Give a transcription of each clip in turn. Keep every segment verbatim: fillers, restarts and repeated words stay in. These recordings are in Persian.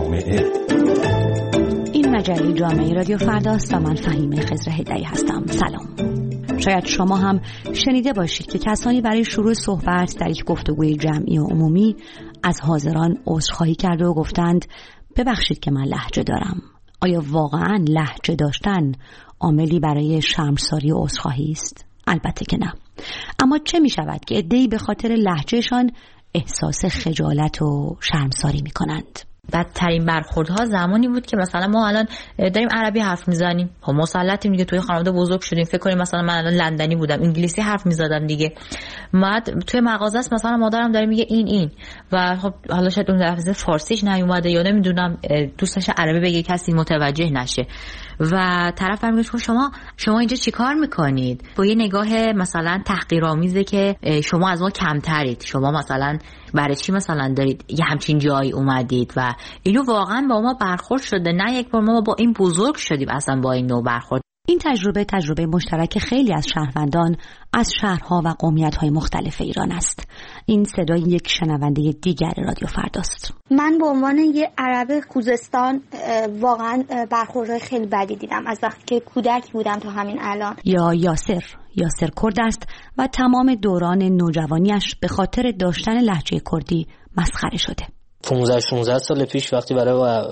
جامعه. این مجله جامعه رادیو فرداست و من فهیمه خضر هدایی هستم. سلام. شاید شما هم شنیده باشید که کسانی برای شروع صحبت در یک گفتگوی جمعی و عمومی از حاضران عذرخواهی کرده و گفتند ببخشید که من لهجه دارم. آیا واقعاً لهجه داشتن عاملی برای شرمساری و عذرخواهی است؟ البته که نه. اما چه می شود که عده‌ای به خاطر لهجهشان احساس خجالت و شرمساری می کنند؟ بدترین برخوردها زمانی بود که مثلا ما الان داریم عربی حرف میزنیم، خب مسلطیم دیگه، توی خانواده بزرگ شدیم، فکر کنیم مثلا من الان لندنی بودم انگلیسی حرف میزدم دیگه، بعد توی مغازه است مثلا مادرم داره میگه این این و خب حالا شاید اون لفظ فارسیش نیومده یا نمیدونم دوستش عربی بگه کسی متوجه نشه و طرف میگه شما شما اینجا چیکار میکنید؟ با یه نگاه مثلا تحقیرآمیزه که شما از ما کمترید، شما مثلا برای چی مثلا دارید یه همچین جایی اومدید و اینو واقعا با ما برخورد شده. نه یک بار ما با این بزرگ شدیم اصلا با این نوع برخورد. این تجربه تجربه مشترک خیلی از شهروندان از شهرها و قومیت‌های مختلف ایران است. این صدای یک شنونده دیگر رادیو فرداست. من به عنوان یه عرب خوزستان واقعا برخوردهای خیلی بدی دیدم از وقتی که کودک بودم تا همین الان. یا یاسر یاسر کرد است و تمام دوران نوجوانیش به خاطر داشتن لهجه کردی مسخره شده. پانزده شانزده سال پیش وقتی برای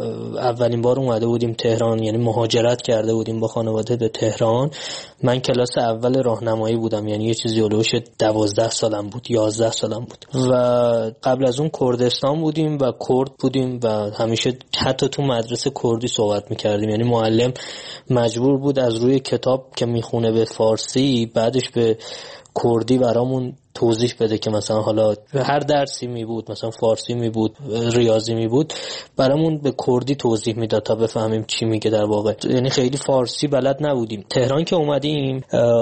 اولین بار اومده بودیم تهران، یعنی مهاجرت کرده بودیم با خانواده به تهران، من کلاس اول راهنمایی بودم، یعنی یه چیزی اولوش دوازده سالم بود، یازده سالم بود و قبل از اون کردستان بودیم و کرد بودیم و همیشه حتی تو مدرسه کردی صحبت میکردیم، یعنی معلم مجبور بود از روی کتاب که میخونه به فارسی بعدش به کردی برامون توضیح بده که مثلا حالا هر درسی می بود، مثلا فارسی می بود، ریاضی می بود، برامون به کردی توضیح میداد تا بفهمیم چی میگه در واقع. یعنی خیلی فارسی بلد نبودیم. تهران که اومدیم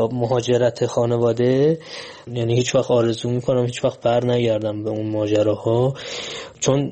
مهاجرت خانواده، یعنی هیچ وقت آرزو میکنم هیچ وقت بر نگردم به اون ماجراها، چون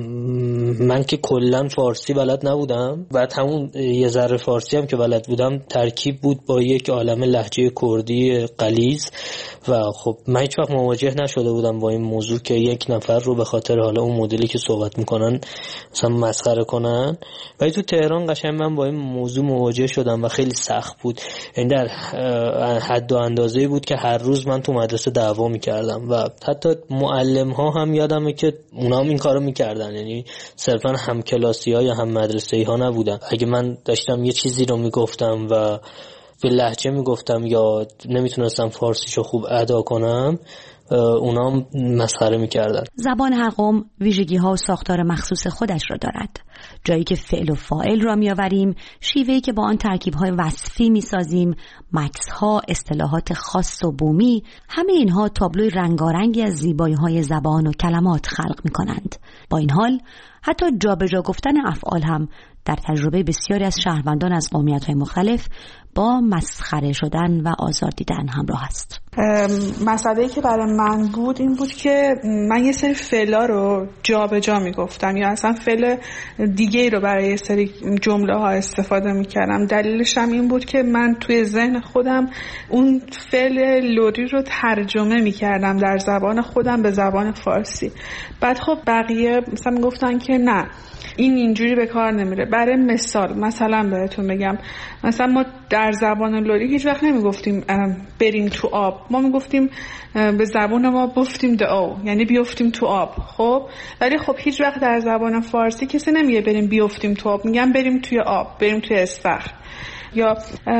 من که کلا فارسی بلد نبودم، بعد همون یه ذره فارسی هم که بلد بودم ترکیب بود با یک عالمه لهجه کردی غلیظ و خب من هیچ وقت مواجه نشده بودم با این موضوع که یک نفر رو به خاطر حالا اون مدلی که صحبت میکنن مثلا مسخره کنن. ولی تو تهران قشنگ من با این موضوع مواجه شدم و خیلی سخت بود. این در حد و اندازه‌ای بود که هر روز من تو مدرسه دعوا میکردم و حتی معلم ها هم یادمه که اونا هم این کارو میکردن، یعنی صرفا هم کلاسی ها یا هم مدرسه‌ای ها نبودن. اگه من داشتم یه چیزی رو میگفتم و به لهجه میگفتم یا نمیتونستم فارسیشو خوب ادا کنم، اونا مسخره میکردن. زبان هر قوم ویژگی ها و ساختار مخصوص خودش را دارد. جایی که فعل و فاعل را میآوریم، شیوهی که با آن ترکیب های وصفی میسازیم، مکث ها، اصطلاحات خاص و بومی، همه اینها تابلوی رنگارنگی از زیبایی های زبان و کلمات خلق میکنند. با این حال حتی جابجا گفتن افعال هم در تجربه بسیاری از شهروندان از قومیت‌های مختلف با مسخره شدن و آزار دیدن همراه است. مسئله‌ای که برای من بود این بود که من یه سری فعلا رو جابجا میگفتم یا اصلا فعل دیگه رو برای یه سری جمله ها استفاده میکردم. دلیلش هم این بود که من توی ذهن خودم اون فعل لری رو ترجمه میکردم در زبان خودم به زبان فارسی. بعد خب بقیه مثلا میگفتن که نه این اینجوری به کار نمیره. برای مثال مثلا بهتون بگم، مثلا ما در زبان لری هیچ وقت نمیگفتیم بریم تو آب، ما میگفتیم به زبان ما بفتیم دو، یعنی بیفتیم تو آب. خب ولی خب هیچ وقت در زبان فارسی کسی نمیگه بریم بیفتیم تو آب، میگن بریم توی آب، بریم توی استخر. یا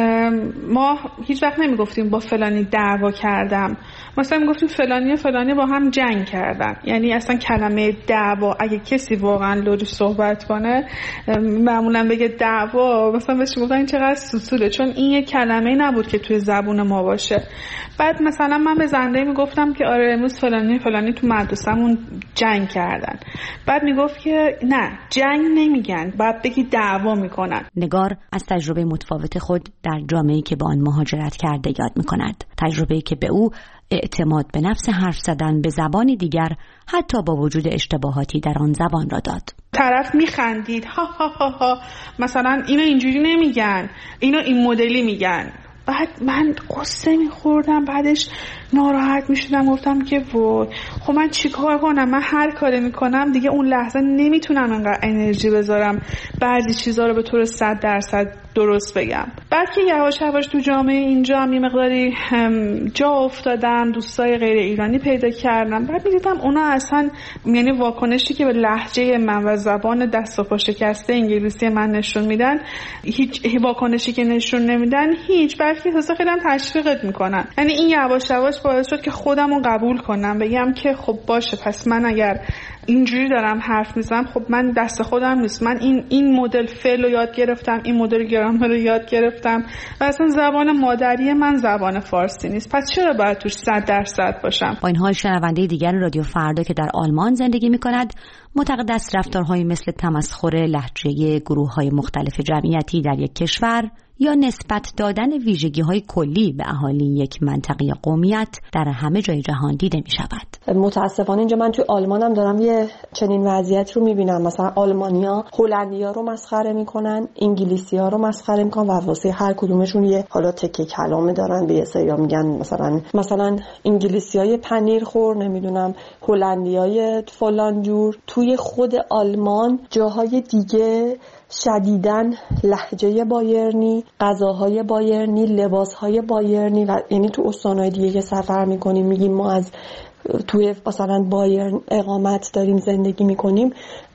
ما هیچ وقت نمیگفتیم با فلانی دعوا کردم، مثلا میگفتیم فلانی و فلانی با هم جنگ کردن. یعنی اصلا کلمه دعوا اگه کسی واقعا لری صحبت کنه معمولا بگه دعوا، مثلا بهش میگفتن این چقدر سوسوله، چون این یه کلمه نبود که توی زبون ما باشه. بعد مثلا من به زنده میگفتم که آره امروز فلانی فلانی تو مدرسه‌مون جنگ کردن، بعد میگفت که نه جنگ نمیگن، بعد بگی دعوا میکنن. نگار از تجربه متفاوت خود در جامعه‌ای که با آن مهاجرت کرده یاد میکند، تجربه‌ای که به او اعتماد به نفس حرف زدن به زبانی دیگر حتی با وجود اشتباهاتی در آن زبان را داد. طرف میخندید ها ها ها ها، مثلا اینو اینجوری نمیگن، اینو این مدلی میگن. بعد من قصه میخوردم، بعدش ناراحت میشدم، گفتم که وای خب من چیکار کنم، من هر کاری میکنم دیگه اون لحظه نمیتونم انقدر انرژی بذارم بعضی چیزا رو به طور صد درصد درست بگم. بعد که یواش یواش تو جامعه اینجا هم یه مقداری جا افتادم، دوستای غیر ایرانی پیدا کردم، بعد می‌دیدم اونا اصلا یعنی واکنشی که به لهجه من و زبان دست و پا شکسته انگلیسی من نشون میدن، هیچ واکنشی که نشون نمیدن هیچ، بلکه احساس خیلی تشویقت میکنن. یعنی این یواش یواش باعث شد که خودم رو قبول کنم، بگم که خب باشه پس من اگر اینجوری دارم حرف میزنم خب من دست خودم نیست، من این این مدل فعل رو یاد گرفتم، این مدل گرامر رو یاد گرفتم و اصلا زبان مادری من زبان فارسی نیست، پس چرا باید توش صد درصد باشم؟ با این حال شنونده دیگر رادیو فردا که در آلمان زندگی میکند معتقد است رفتارهای مثل تمسخر لهجه گروه‌های مختلف جمعیتی در یک کشور یا نسبت دادن ویژگی‌های کلی به اهالی یک منطقه قومیت در همه جای جهان دیده می‌شود. متاسفانه اینجا من توی آلمانم دارم یه چنین وضعیت رو می‌بینم. مثلا آلمانیا هلندیا رو مسخره می‌کنن، انگلیسی‌ها رو مسخره می‌کنن و واسه هر کدومشون یه حالا تکه کلامه دارن. به یه سریا میگن مثلا مثلا انگلیسی‌های پنیر خور، نمیدونم هلندیای فلان جور. توی خود آلمان جاهای دیگه شدیداً لهجه بایرنی، غذاهای بایرنی، لباسهای بایرنی و یعنی تو استان‌های دیگه که سفر می‌کنیم میگیم ما از توی مثلا بایرن اقامت داریم زندگی می‌کنیم،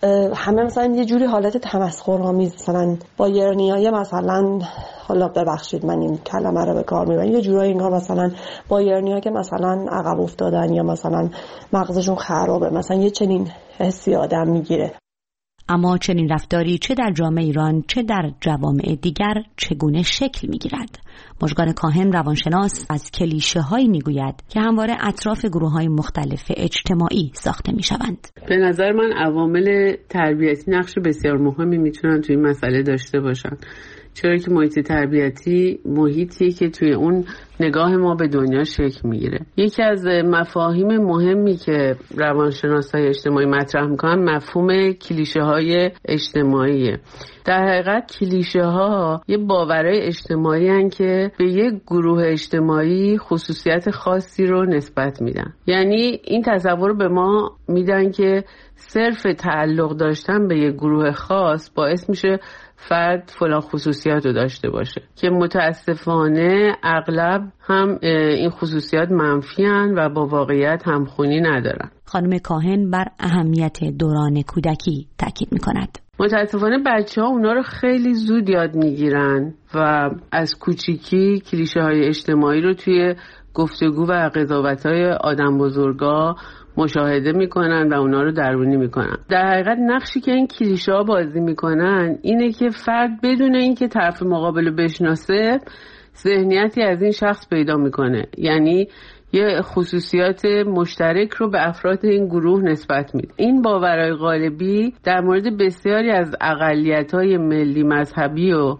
همه مثلا یه جوری حالت تمسخرآمیز، مثلا بایرنیای مثلا حالا ببخشید من این کلمه رو به کار میبرم، یه جورایی انگار مثلا بایرنی‌ها که مثلا عقب افتادن یا مثلا مغزشون خرابه، مثلا یه چنین حسی آدم میگیره. اما چنین رفتاری چه در جامعه ایران چه در جوامع دیگر چگونه شکل می‌گیرد؟ مژگان کاهن روانشناس از کلیشه‌هایی می‌گوید که همواره اطراف گروه‌های مختلف اجتماعی ساخته می‌شوند. به نظر من عوامل تربیتی نقش بسیار مهمی می‌تونن توی این مسئله داشته باشن، چرا که محیط تربیتی محیطی که توی اون نگاه ما به دنیا شکل میگیره. یکی از مفاهیم مهمی که روانشناسای اجتماعی مطرح میکنن مفهوم کلیشه های اجتماعیه. در حقیقت کلیشه ها یه باورهای اجتماعی هن که به یک گروه اجتماعی خصوصیت خاصی رو نسبت میدن. یعنی این تصور رو به ما میدن که صرف تعلق داشتن به یک گروه خاص باعث میشه فرد فلان خصوصیات رو داشته باشه که متاسفانه اغلب هم این خصوصیات منفی هن و با واقعیت همخونی ندارن. خانم کاهن بر اهمیت دوران کودکی تاکید میکند. متاسفانه بچه ها اونا رو خیلی زود یاد میگیرن و از کوچیکی کلیشه های اجتماعی رو توی گفتگو و قضاوت های آدم بزرگا مشاهده میکنن و اونا رو درونی میکنن. در حقیقت نقشی که این کلیشه ها بازی میکنن اینه که فرد بدون اینکه طرف مقابل رو بشناسه ذهنیتی از این شخص پیدا میکنه، یعنی یه خصوصیات مشترک رو به افراد این گروه نسبت میده. این باورهای غالبی در مورد بسیاری از اقلیت‌های ملی، مذهبی و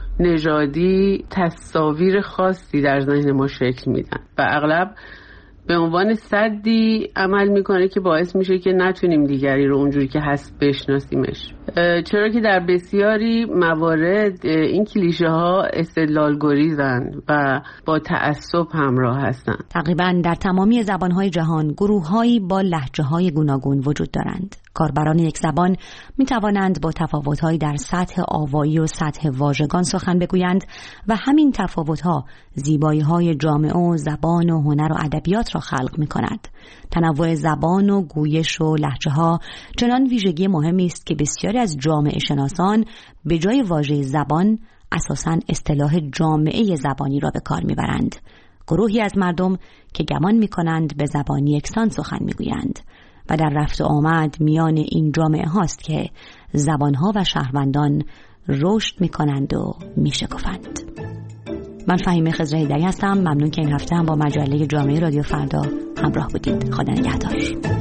نژادی تصاویر خاصی در ذهن ما شکل میدن و اغلب به عنوان سدی عمل میکنه که باعث میشه که نتونیم دیگری رو اونجوری که هست بشناسیمش، چرا که در بسیاری موارد این کلیشه ها استدلالگریزن و با تعصب همراه هستن. تقریبا در تمامی زبانهای جهان گروههایی با لهجه‌های گوناگون وجود دارند. کاربران یک زبان می توانند با تفاوت‌هایی در سطح آوایی و سطح واژگان سخن بگویند و همین تفاوت‌ها زیبایی‌های جامعه و زبان و هنر و ادبیات را خلق می‌کند. تنوع زبان و گویش و لهجه‌ها چنان ویژگی مهمی است که بسیاری از جامعه شناسان به جای واژه زبان اساساً اصطلاح جامعه زبانی را به کار می‌برند. گروهی از مردم که گمان می‌کنند به زبانی یکسان سخن می‌گویند و در رفت و آمد میان این جامعه هاست که زبانها و شهروندان رشد میکنند و میشکفند. من فهیمه خضرهیدری هستم. ممنون که این هفته هم با مجله جامعه رادیو فردا همراه بودید. خدا نگهدار.